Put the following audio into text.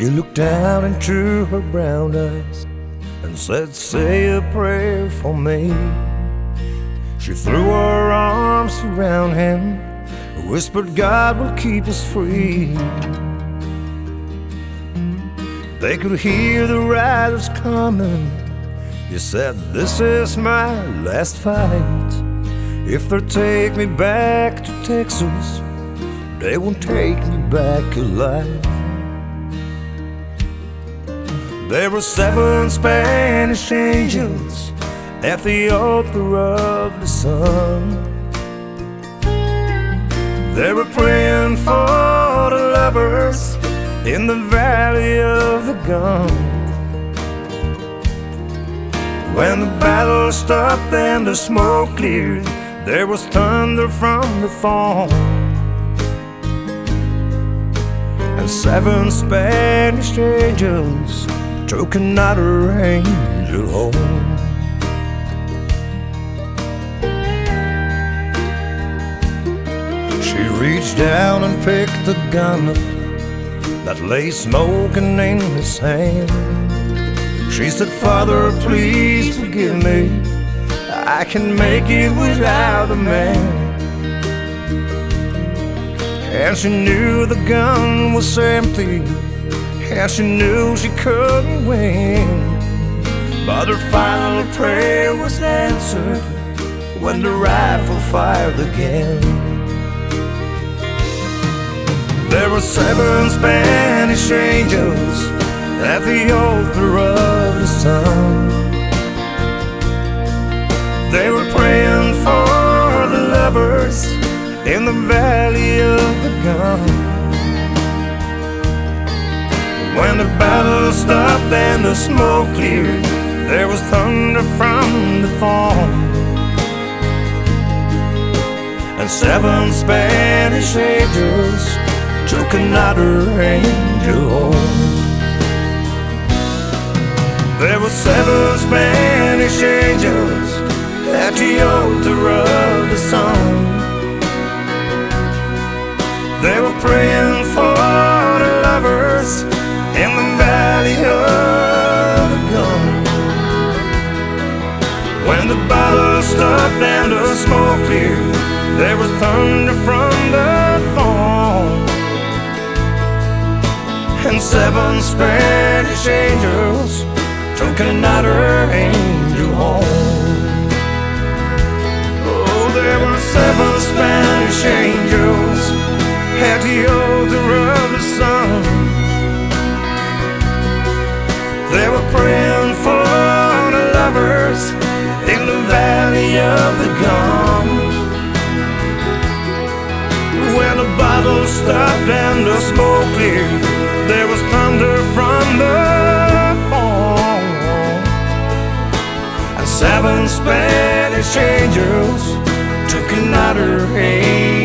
She looked down into her brown eyes and said, "Say a prayer for me." She threw her arms around him, whispered, "God will keep us free." They could hear the riders coming. He said, "This is my last fight. If they take me back to Texas, they won't take me back alive." There were 7 Spanish angels at the altar of the sun. They were praying for the lovers in the valley of the gun. When the battle stopped and the smoke cleared, there was thunder from the throne, and 7 Spanish angels took another angel home. She reached down and picked the gun up that lay smoking in his hand. She said, "Father, please forgive me. I can make it without a man." And she knew the gun was empty, and she knew she couldn't win. But her final prayer was answered when the rifle fired again. There were 7 Spanish angels at the altar of the sun. They were praying for the lovers in the valley of the gun. When the battle stopped and the smoke cleared, there was thunder from the throne, and 7 Spanish angels took another angel home. There were 7 Spanish angels at the altar of the sun. They were praying for the lovers in the valley of the gun. When the battle stopped and the smoke cleared, there was thunder from the throne, and 7 Spanish angels took another angel home. Oh, there were 7 Spanish angels at the altar of the sun. They were praying for the lovers in the valley of the gun. When the battle stopped and the smoke cleared, there was thunder from the throne, and 7 Spanish angels took another angel